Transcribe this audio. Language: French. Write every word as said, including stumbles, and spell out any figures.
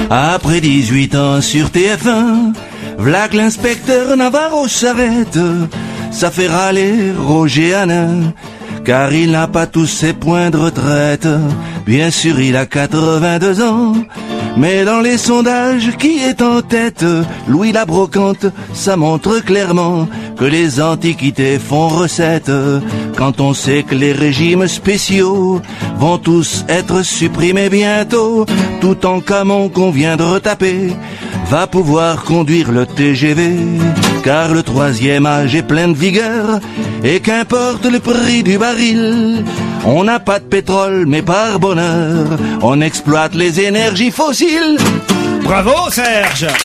Après dix-huit ans sur T F un, v'là que l'inspecteur Navarro s'arrête. Ça fait râler Roger Hanin, car il n'a pas tous ses points de retraite. Bien sûr, il a quatre-vingt-deux ans, mais dans les sondages, qui est en tête? Louis la Brocante, ça montre clairement que les antiquités font recette. Quand on sait que les régimes spéciaux vont tous être supprimés bientôt, tout en Camon qu'on vient de retaper va pouvoir conduire le T G V, car le troisième âge est plein de vigueur, et qu'importe le prix du baril, on n'a pas de pétrole, mais par bonheur, on exploite les énergies fossiles. Bravo Serge!